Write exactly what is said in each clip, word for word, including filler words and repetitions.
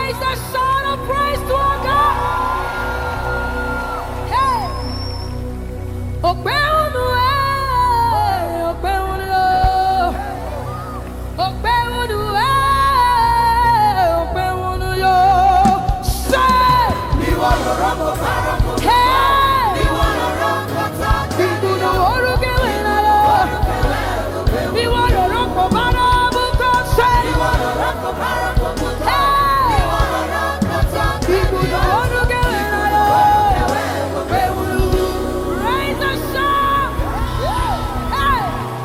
Raise a shout of praise to our God. Hey. Ogbewunu eh, ogbewunu yo. Ogbewunu eh, ogbewunu yo. Say, mi wa loro mo fara mo. Hey, mi wa loro mo ta. Igudu oruge wena yo. Mi wa loro mo fara mo ko say. Mi wa loro mo fara mo ko. Hey, mi wa loro mo ta. Igudu oruge wena yo. Raise a shout. Hey,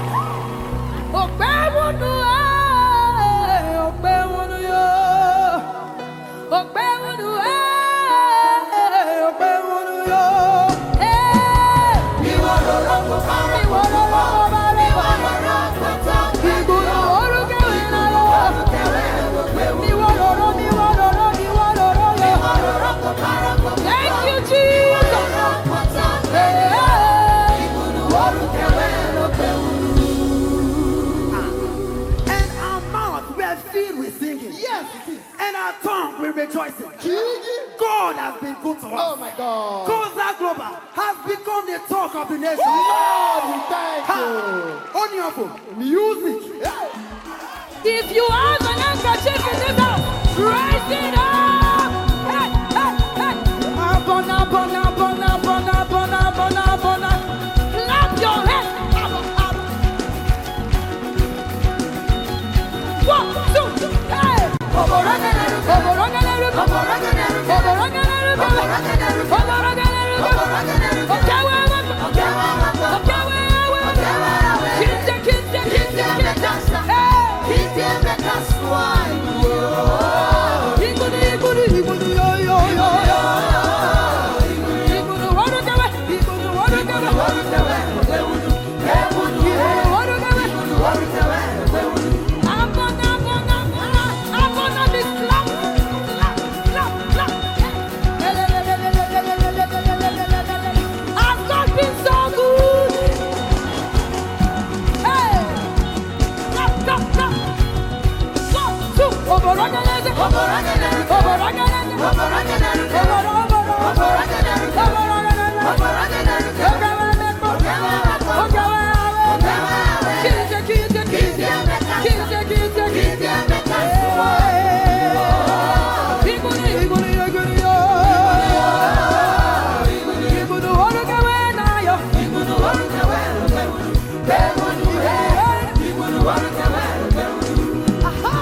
ogbewunu eh, ogbewunu yo. Ogbewunu eh, ogbewunu yo. Eh, mi wa loro mo fara mo. Mi wa loro mo fara mo. Mi wa loro mo ta. Igudu oruge wena yo. Mi wa loro, mi wa loro, mi wa loro yo. Mi wa loro mo fara mo. Thank you, Jesus. Eh, eh. Igudu oruge wena And our mouth were filled with singing. Yes, it is. And our tongue with rejoicing. God has been good to us. Oh my God. Koza Global has become the talk of the nation. Lord, we thank Ha! you. Onyofo, music. If you have an handkerchief in this house, raise it up! Hey, hey, hey! Abona, abona, abona, abona, abona, abona, abona. Clap your hands! Up, up. One, two, hey! Oborogeleru, oborogeleru, oborogeleru, oborogeleru, oborogeleru, oborogeleru, oborogeleru. Okewe, okewe, okewe, okewe. Kinte, kinte, kinte, kinte. Hey! Igudu, igudu, igudu, yo, yo, yo, yo. Igudu, orugewe, igudu, orugewe, orugewe, igudu, orugewe. Abona, abona, abona, abona, this clap, clap, clap, clap. I've not been so good. Hey, clap, clap, clap. One, two, oborogeleru, oborogeleru, oborogeleru, oborogeleru, oborogeleru, oborogeleru, oborogeleru, oborogeleru, oborogeleru, oborogeleru. Kinte, kinte, kinte, kinte, kinte, kinte. Igudu, igudu, igudu, yo. Igudu, orugewe na yo. Igudu, orugewe, igudu, hey. Igudu, orugewe, aha.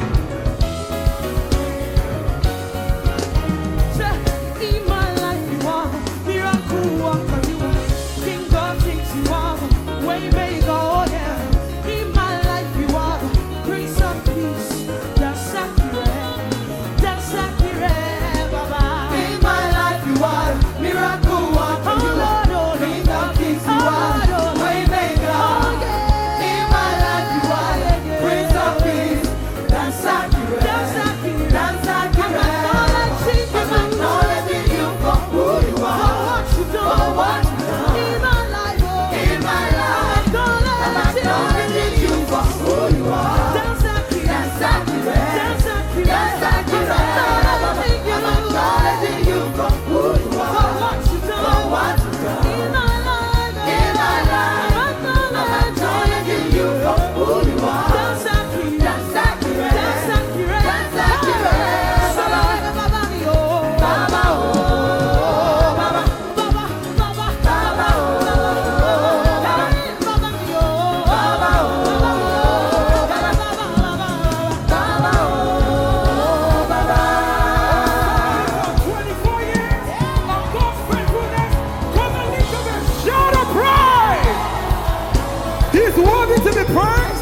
In my life you are miracle worker, you are King of kings, you are way maker, oh yeah. In my life you are Prince of Peace, that's accurate, that's accurate, Baba. In my life you are miracle worker. Oh Lord, oh King of kings, you are waymaker. In my life you are Prince of Peace. That's accurate. that's accurate. That's accurate. I'm acknowledging you for who you For are. what you For done what you done. in my life, oh. In my life, I'm acknowledging you for who you are. That's accurate. That's accurate. That's accurate. That's accurate. I'm acknowledging you for who you For are. what you For done what you done. in my life, oh. In my life, I'm acknowledging you for who you are. That's accurate. That's accurate. That's accurate. That's accurate. Baba, Baba, oh. Baba, oh, Baba. Baba, Baba, Baba, oh, Baba. Baba, oh. Baba, oh, Baba. Baba, oh, Baba. twenty-four years of God's faithfulness. Come and lift up a shout of praise. He's worthy to be praised.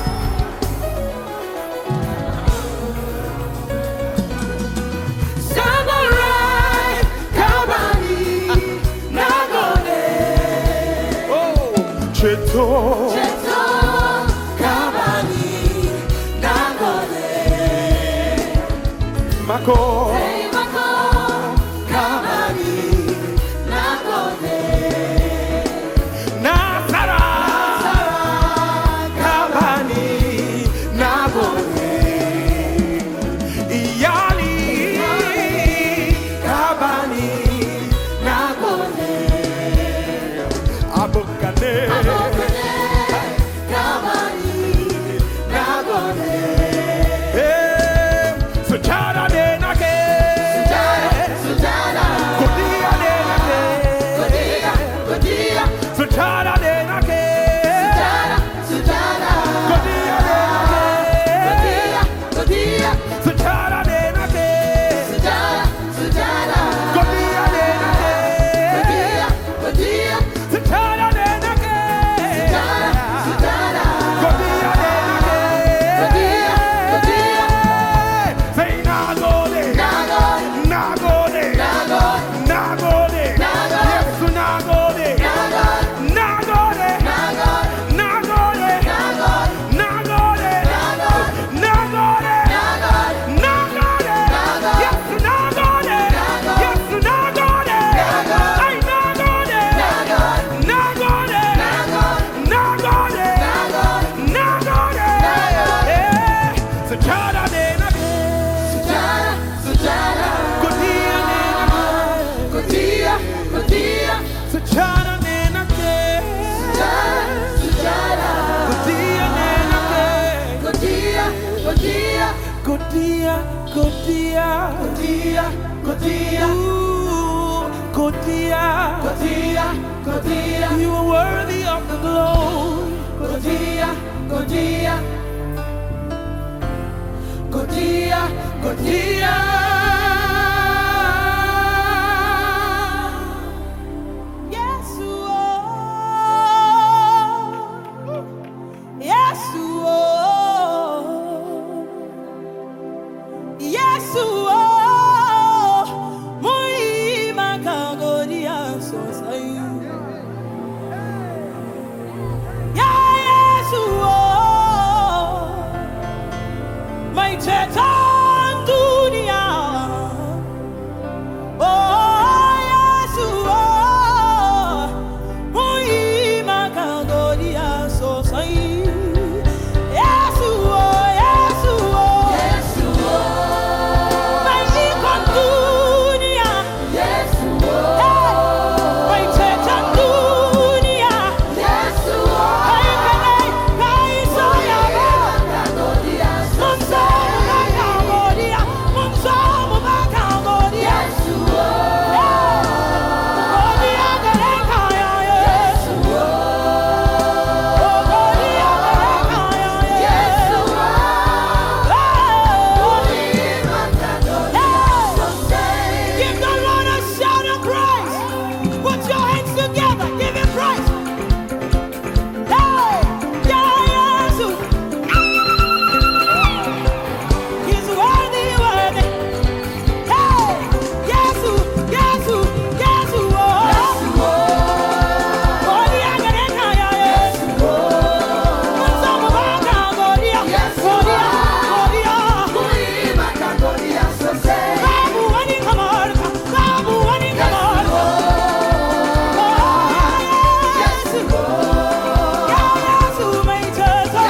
Samurai, Kabani, Nagone. Oh, Cheto. Cheto, Kabani, Nagone. Mako. Mako, Kabani, Nagone. Nasara. Kabani. Nagone. Iyali. Godia, Godia, Godia, Godia, ooh, Godia, Godia, Godia, you are worthy of the glory. Godia, Godia, Godia, Godia. Yes, oh, yes, oh, yes, oh, muy macagonia so say. Yeah, yes, oh, my tetan dunia. Oh, yes, oh, muy macagonia so say. Yes, oh, yes, oh, Yes, my ikon dunia. yes, My tetan dunia. yes, Ay, kanay, kay sayaba. Godia, Munsa mo makagodia, munsa mo makagodia. Godia galing kaya yes. Godia galing kaya yes. Give the Lord a shout of praise. Put your hands together. Give him praise. Hey, yeah, yes. He's worthy, worthy. Hey, yes, yes, yes, oh. Godia galing kaya yes. Munsa mo makagodia. Godia, Godia. Babu wani kamar ka, babu wani kamar ka. Yes, yes, may tata.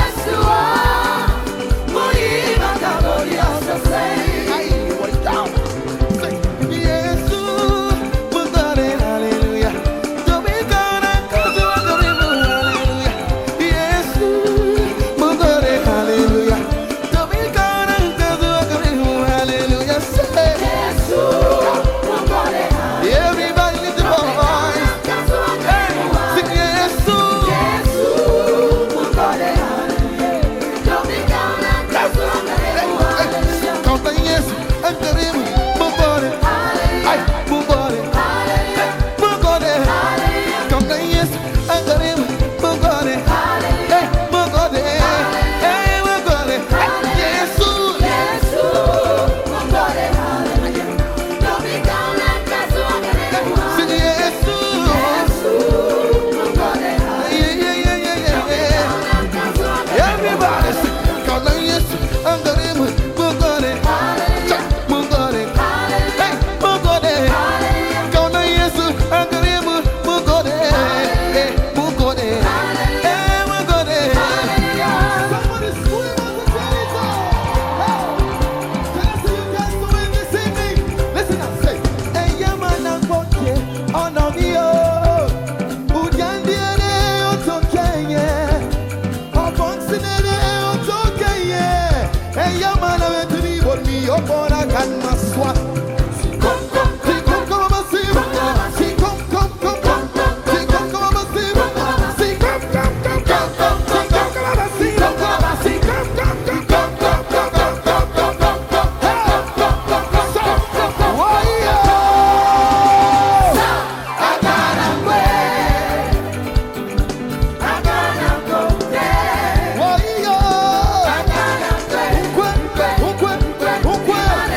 Everybody lift your voice. Sing yes, Count the yes, and the rim, move on it. I move on it. Move on it. Count the yes, and the rim, move on it. Hey, move on it. Hey, move on it. Yes, sing yes, yeah, yeah, yeah, yeah, yeah, yeah. Everybody sing. Count the yes, and the rim, move on it. Move on it. Hey, move on it. Count the yes, and the rim, move on it. Hey, move on it. Hey, move on it. Somebody scream at the Jericho. Can I see you guys doing this evening? Listen and say, hey, yeah, man, I'm walking on a view. Ujandiere, otokeye. Obonsinere, otokeye. Hey, yeah, man, I'm to leave on me. Upon a can maswa. Come, come, see, come, come, come, see. See, come, come, come, come. See, come, come, come, see. See, come, come, come, come. See, come, come, come, see. See, come, come, come, come, come, come, come, come, come, come, come. Hey, so, warrior. Warrior. Ukwe, ukwe, ukwe.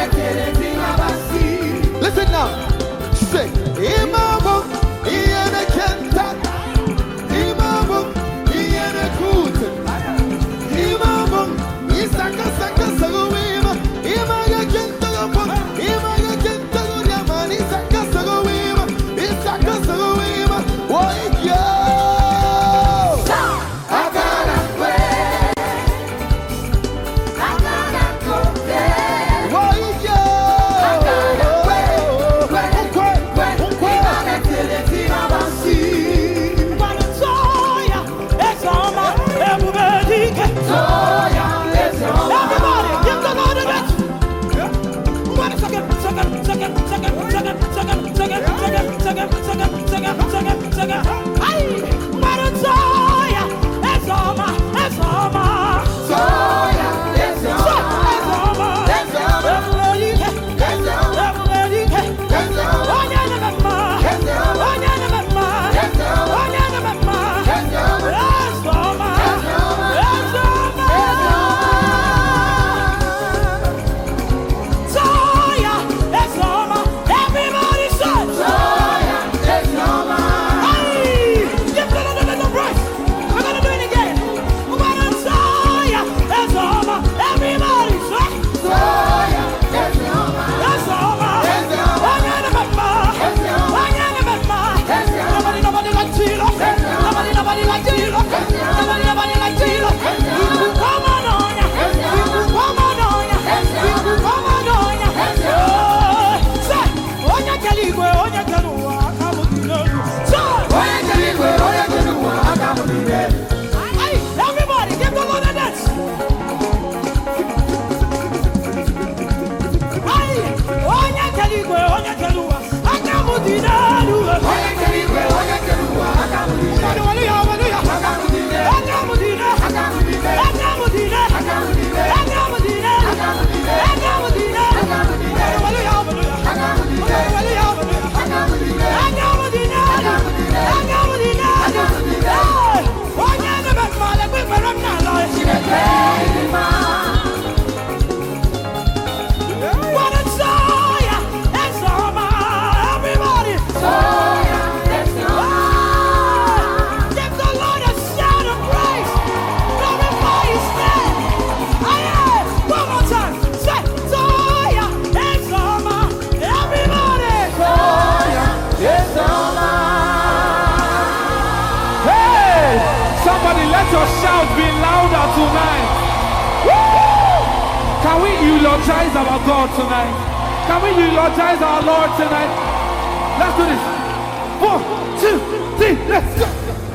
eulogize our God tonight? Can we eulogize our Lord tonight? Let's do this. Four, two, three, let's go.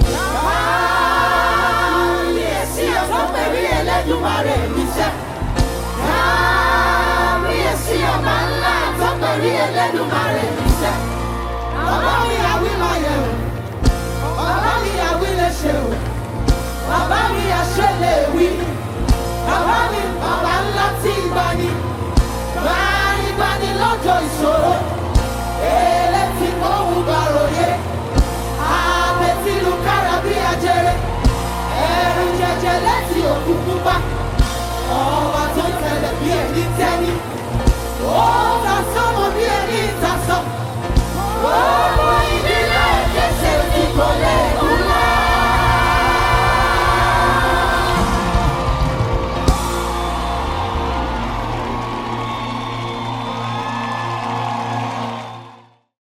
Bàbá mi àṣẹlẹ̀ wí, bàbá mi bàbá ńlá tí ìgbani, gbanigbani lọ́jọ́ ìṣòro, èlé tí mo ń gbàròyé, àbẹ̀tìlú kára bí ajere, ẹ̀rù jẹjẹ létí òkú pupa, ọba tó ń tẹ̀lé bí ẹni tẹ́ni, ó ta sọ́mọ bí ẹni ìtasọ́.